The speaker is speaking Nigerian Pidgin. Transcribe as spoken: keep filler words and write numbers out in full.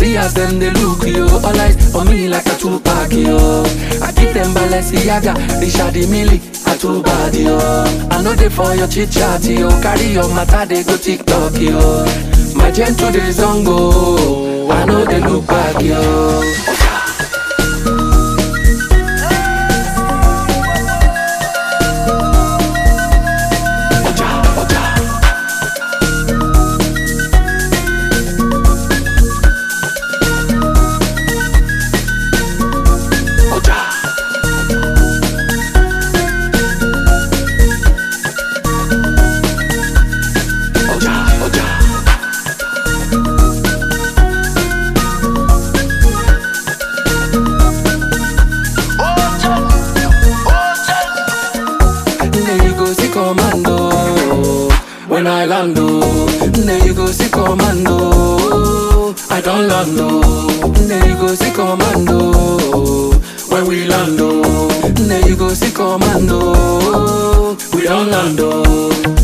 See as them they look yo, all eyes on me like a two-pack yo. I give them Balenciaga, Richard Mille, a too bad yo. I know they for your chit chat yo, carry your matter they go TikTok yo. My gentle days on go, I know they look back yo. Commando, when I land, there you go see commando. I don't land, there you go see commando. When we land, there you go see commando. We don't land.